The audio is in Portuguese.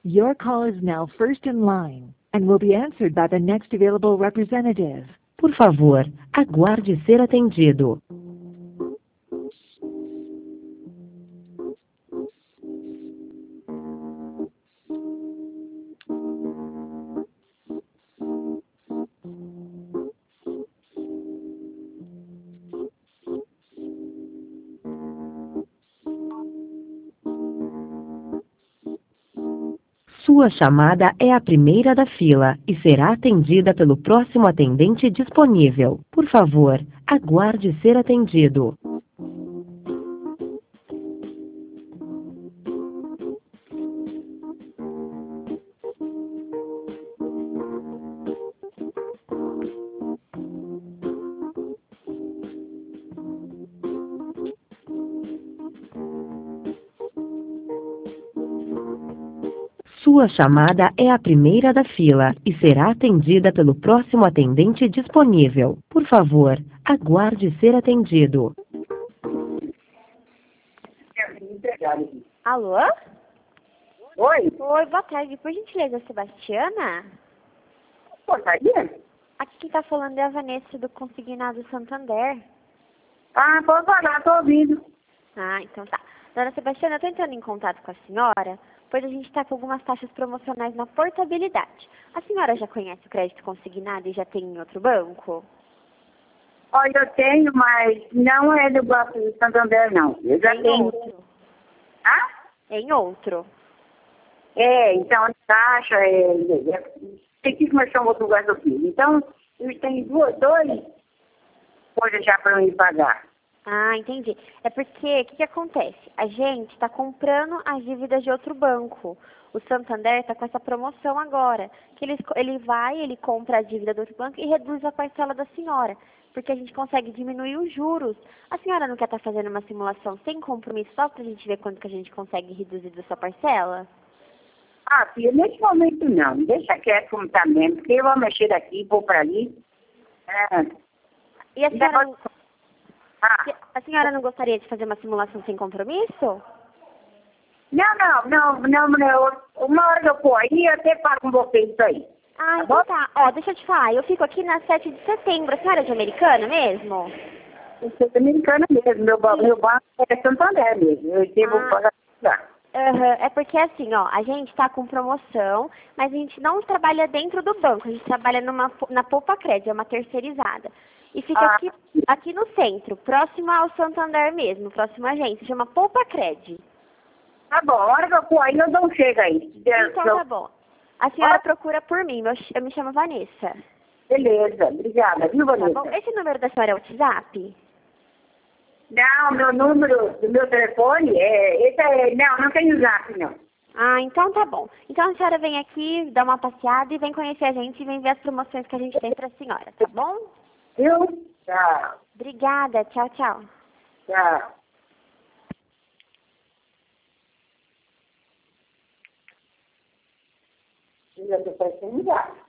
Your call is now first in line and will be answered by the next available representative. Por favor, aguarde ser atendido. Sua chamada é a primeira da fila e será atendida pelo próximo atendente disponível. Por favor, aguarde ser atendido. Sua chamada é a primeira da fila e será atendida pelo próximo atendente disponível. Por favor, aguarde ser atendido. Alô? Oi? Oi, boa tarde. Por gentileza, Sebastiana? Portaria? Aqui quem tá falando é a Vanessa do Consignado Santander. Ah, pode falar, tô ouvindo. Ah, então tá. Dona Sebastiana, eu tô entrando em contato com a senhora, pois a gente tá com algumas taxas promocionais na portabilidade. A senhora já conhece o crédito consignado e já tem em outro banco? Olha, eu tenho, mas não é do Banco de Santander, não. Eu já tenho. Outro. Ah? Em outro. É, então, a taxa tem que começar um outro lugar do filho. Então, eu tenho dois coisas já para eu pagar. Ah, entendi. É porque, o que acontece? A gente está comprando as dívidas de outro banco. O Santander está com essa promoção agora, que ele compra a dívida do outro banco e reduz a parcela da senhora, porque a gente consegue diminuir os juros. A senhora não quer estar fazendo uma simulação sem compromisso só para a gente ver quanto que a gente consegue reduzir da sua parcela? Ah, filha, nesse momento não. Deixa quieto como tá mesmo, porque eu vou mexer daqui, vou para ali. E a senhora, Ah. a senhora não gostaria de fazer uma simulação sem compromisso? Não. Uma hora que eu for aí, eu até falo com você isso aí. Ah, então tá. Ó, deixa eu te falar, eu fico aqui na 7 de setembro. A senhora é de Americana mesmo? Eu sou americana mesmo, meu banco é Santander mesmo. Eu devo pagar. É porque assim, ó, a gente tá com promoção, mas a gente não trabalha dentro do banco, a gente trabalha na Poupa Crédito, é uma terceirizada. E fica aqui no centro, próximo ao Santander mesmo, próximo à agência, chama Poupa Crédito. Tá bom, a hora que eu for aí, eu dou um chega aí. Então tá bom. A senhora procura por mim, eu me chamo Vanessa. Beleza, obrigada, viu, Vanessa? Tá bom? Esse número da senhora é o WhatsApp? Não, meu número do meu telefone não tem zap, não. Ah, então tá bom. Então a senhora vem aqui, dá uma passeada e vem conhecer a gente e vem ver as promoções que a gente tem pra senhora, tá bom? Viu? Tchau. Obrigada, tchau, tchau. Tchau. Eu tô pensando já.